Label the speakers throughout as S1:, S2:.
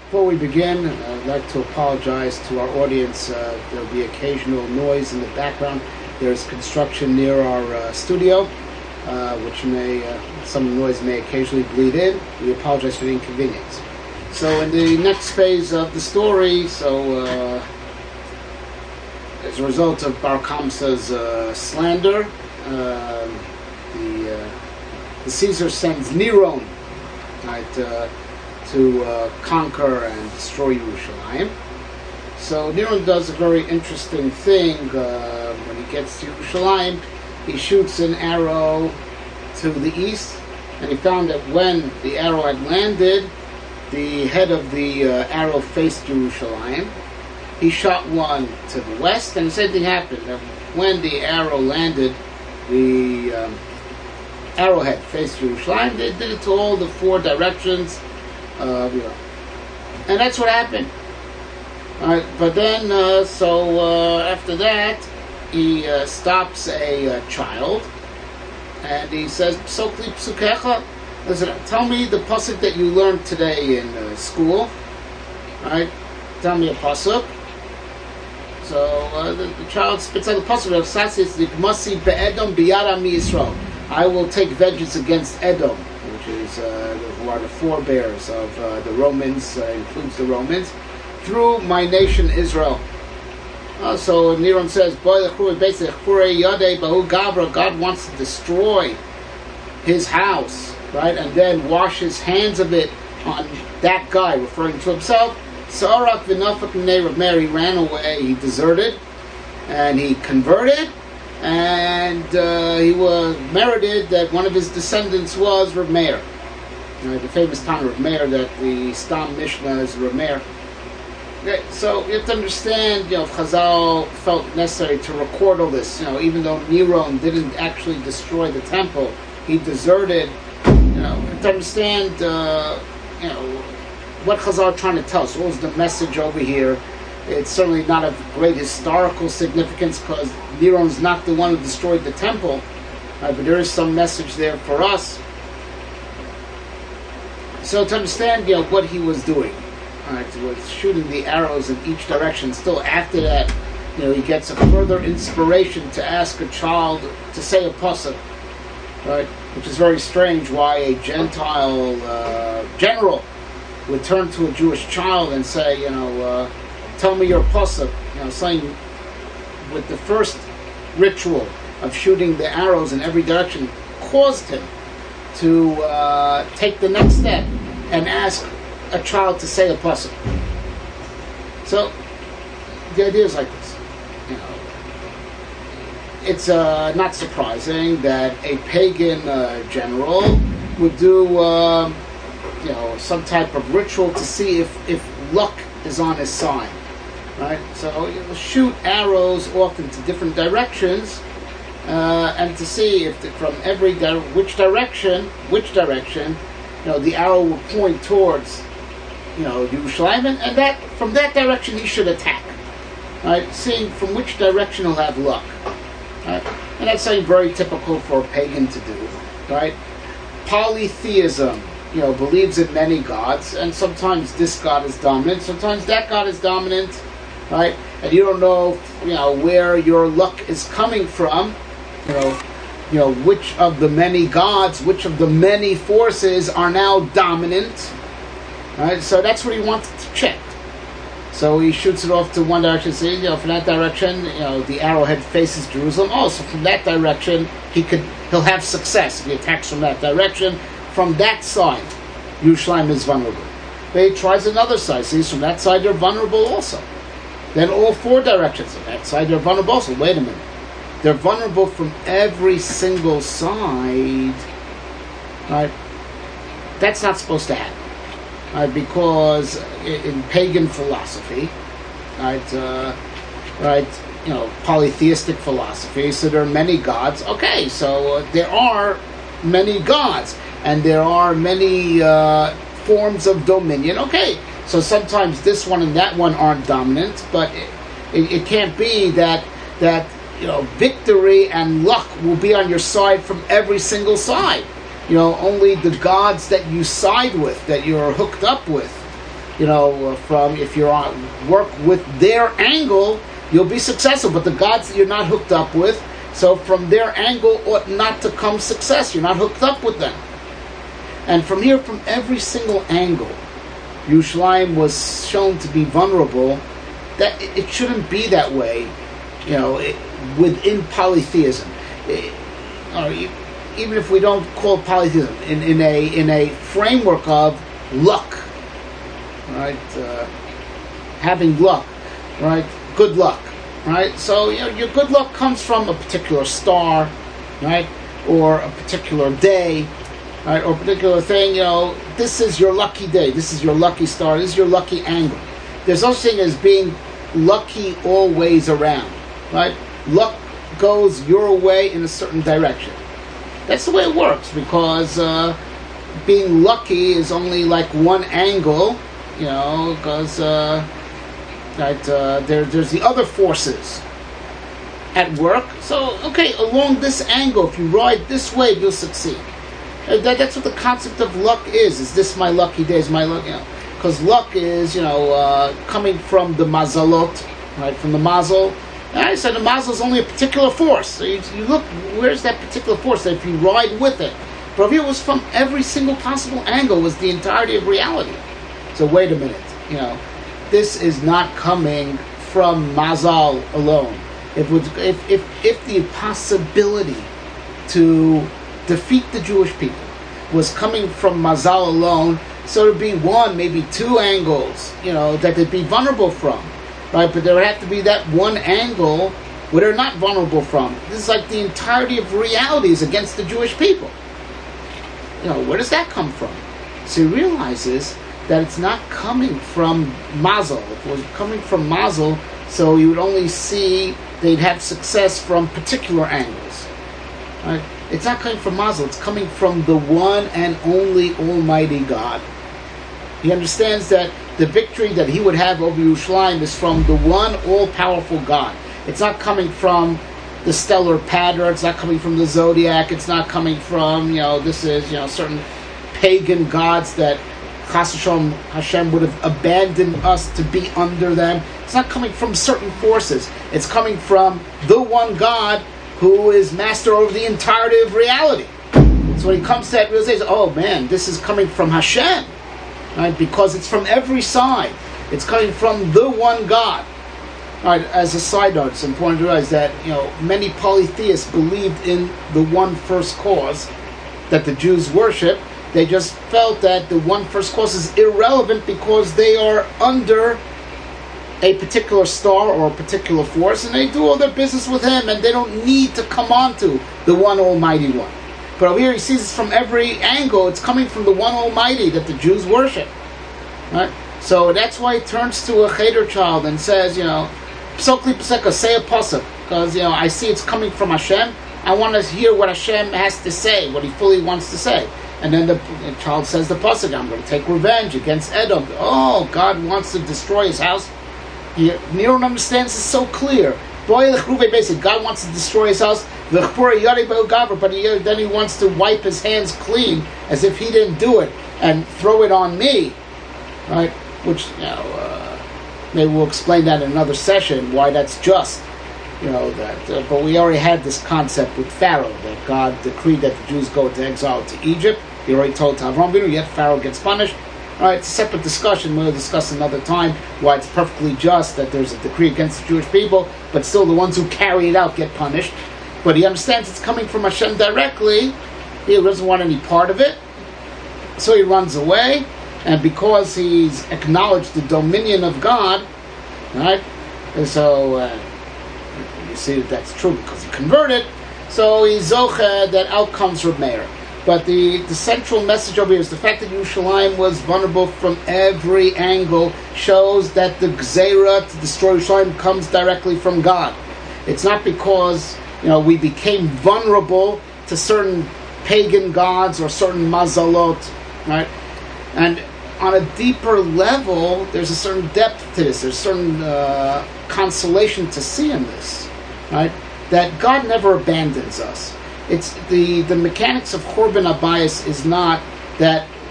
S1: Before we begin, I'd like to apologize to our audience. There'll be occasional noise in the background. There's construction near our studio, which some noise may occasionally bleed in. We apologize for the inconvenience. So in the next phase of the story, as a result of Bar Kamsa's slander, the Caesar sends Neron, right, to conquer and destroy Yerushalayim. So Neron does a very interesting thing. When he gets to Yerushalayim, he shoots an arrow to the east, and he found that when the arrow had landed, the head of the arrow faced Yerushalayim. He shot one to the west, and the same thing happened. When the arrow landed, the arrowhead faced Yerushalayim. They did it to all the four directions. And that's what happened. But then, after that, he stops a child, and he says, "Psokli psukecha." Listen, tell me the pasuk that you learned today in school. All right, tell me a pasuk. So the child spits out the pasuk of Sasis Nikmasi be'edom biyara mi Yisrael. I will take vengeance against Edom, which is who are the forebears of the Romans, includes the Romans, through my nation Israel. So Neron says, God wants to destroy his house, right, and then wash his hands of it on that guy, referring to himself. Sa'arak v'nafak m'nei Rav Meir, he ran away, he deserted, and he converted, and he was merited that one of his descendants was Rav Meir. The famous Tana Rav Meir, that the Stam Mishnah is Rav Meir. Okay, so you have to understand, if Chazal felt necessary to record all this, even though Neron didn't actually destroy the temple, he deserted, you have to understand, what Chazal are trying to tell us. What was the message over here? It's certainly not of great historical significance because Neron's not the one who destroyed the temple, but there is some message there for us. So to understand, what he was doing, he was shooting the arrows in each direction. Still after that, he gets a further inspiration to ask a child to say a pasuk, right? Which is very strange. Why a Gentile general would turn to a Jewish child and say, tell me your pasuk, saying with the first ritual of shooting the arrows in every direction caused him to take the next step and ask a child to say a pasuk. So the idea is like this. It's not surprising that a pagan general would do some type of ritual to see if luck is on his side, right? So he'll shoot arrows off into different directions, and to see if from which direction, the arrow will point towards, Yerushalayim, and that from that direction he should attack, right? Seeing from which direction he'll have luck, right? And that's something very typical for a pagan to do, right? Polytheism, believes in many gods, and sometimes this god is dominant, sometimes that god is dominant, right? And you don't know, where your luck is coming from, which of the many gods, which of the many forces are now dominant, right? So that's what he wanted to check. So he shoots it off to one direction, saying, from that direction, the arrowhead faces Jerusalem. Oh, so from that direction, he'll have success if he attacks from that direction. From that side, Yerushalayim is vulnerable. But he tries another side. Sees from that side they're vulnerable also. Then all four directions. On that side they're vulnerable also. Wait a minute. They're vulnerable from every single side. Right? That's not supposed to happen. Right? Because in pagan philosophy, polytheistic philosophy, so there are many gods. Okay, so there are many gods. And there are many forms of dominion. Okay, so sometimes this one and that one aren't dominant, but it can't be that victory and luck will be on your side from every single side. Only the gods that you side with, that you're hooked up with, from if you're on work with their angle, you'll be successful. But the gods that you're not hooked up with, so from their angle ought not to come success. You're not hooked up with them. And from here, from every single angle, Yerushalayim was shown to be vulnerable. That it shouldn't be that way, within polytheism. Even if we don't call it polytheism, in a framework of luck, right? Having luck, right? Good luck, right? So your good luck comes from a particular star, right? Or a particular day, right? Or a particular thing. This is your lucky day. This is your lucky star. This is your lucky angle. There's no such thing as being lucky all ways around, right? Luck goes your way in a certain direction. That's the way it works, because being lucky is only like one angle, because there's the other forces at work. So, okay, along this angle, if you ride this way, you'll succeed. That's what the concept of luck is. Is this my lucky day? Is my luck, because luck is, coming from the mazalot, right, from the mazel. And I said the mazel is only a particular force. So you look, where's that particular force? That if you ride with it. But over here was from every single possible angle, was the entirety of reality. So wait a minute, this is not coming from mazal alone. If the possibility to defeat the Jewish people was coming from mazal alone, so there'd be one, maybe two angles, that they'd be vulnerable from. Right, but there would have to be that one angle where they're not vulnerable from. This is like the entirety of reality is against the Jewish people. Where does that come from? So he realizes that it's not coming from mazel. If it was coming from mazel, so you would only see they'd have success from particular angles. Right? It's not coming from mazel. It's coming from the one and only Almighty God. He understands that the victory that he would have over Yerushalayim is from the one all-powerful God. It's not coming from the stellar pattern. It's not coming from the zodiac. It's not coming from, this is, certain pagan gods that Chas v'shalom Hashem would have abandoned us to be under them. It's not coming from certain forces. It's coming from the one God who is master over the entirety of reality. So when he comes to that realization, oh man, this is coming from Hashem. Right, because it's from every side. It's coming from the one God. Right, as a side note, it's important to realize that many polytheists believed in the one first cause that the Jews worship. They just felt that the one first cause is irrelevant because they are under a particular star or a particular force, and they do all their business with him, and they don't need to come on to the one Almighty One. But over here he sees it from every angle. It's coming from the one Almighty that the Jews worship. Right? So that's why he turns to a cheder child and says, Psokli Peseka, say a pasuk. Because, I see it's coming from Hashem. I want to hear what Hashem has to say, what he fully wants to say. And then the child says the pasuk, I'm going to take revenge against Edom. Oh, God wants to destroy his house. Neron understands this so clear. God wants to destroy his house, but then he wants to wipe his hands clean as if he didn't do it and throw it on me, right? Which maybe we'll explain that in another session why that's just, that. But we already had this concept with Pharaoh that God decreed that the Jews go into exile to Egypt. He already told to Avram Avinu, yet Pharaoh gets punished. All right, it's a separate discussion. We'll discuss another time why it's perfectly just that there's a decree against the Jewish people, but still the ones who carry it out get punished. But he understands it's coming from Hashem directly. He doesn't want any part of it. So he runs away, and because he's acknowledged the dominion of God, right? And so you see that that's true because he converted. So he's zocheh that out comes Reb Meir. But the central message over here is the fact that Yerushalayim was vulnerable from every angle shows that the Gzeira to destroy Yerushalayim comes directly from God. It's not because we became vulnerable to certain pagan gods or certain mazalot, right? And on a deeper level, there's a certain depth to this. There's a certain consolation to see in this, right? That God never abandons us. It's the mechanics of Churban Abayis is not that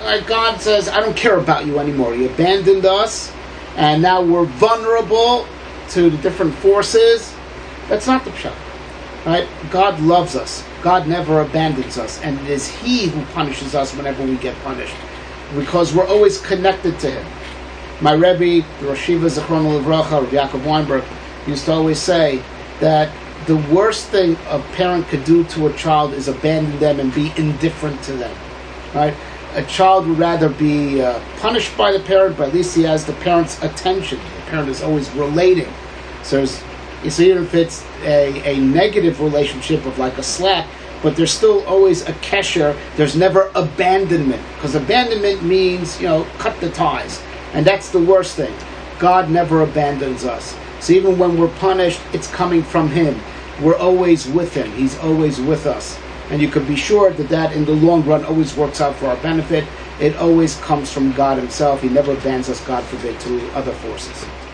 S1: God says, I don't care about you anymore. He abandoned us, and now we're vulnerable to the different forces. That's not the pshat. Right? God loves us. God never abandons us, and it is He who punishes us whenever we get punished, because we're always connected to Him. My Rebbe, the Rosh Yeshiva Zichrono Livracha, Rabbi Yaakov Weinberg, used to always say that the worst thing a parent could do to a child is abandon them and be indifferent to them. Right? A child would rather be punished by the parent, but at least he has the parent's attention. The parent is always relating. So even if it's a negative relationship of like a slap, but there's still always a kesher. There's never abandonment, because abandonment means, cut the ties. And that's the worst thing. God never abandons us. So even when we're punished, it's coming from Him. We're always with Him. He's always with us. And you can be sure that in the long run always works out for our benefit. It always comes from God Himself. He never abandons us, God forbid, to other forces.